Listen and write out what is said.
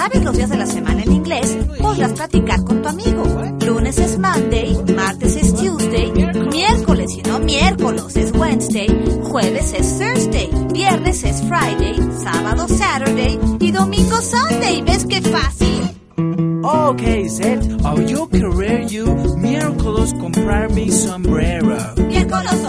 sabes los días de la semana en inglés, podrás practicar con tu amigo. Lunes es Monday, martes es Tuesday, miércoles y no miércoles es Wednesday, jueves es Thursday, viernes es Friday, sábado Saturday y domingo Sunday. ¿Ves qué fácil? Okay, Seth, yo querer you miércoles comprar mi sombrero. Miércoles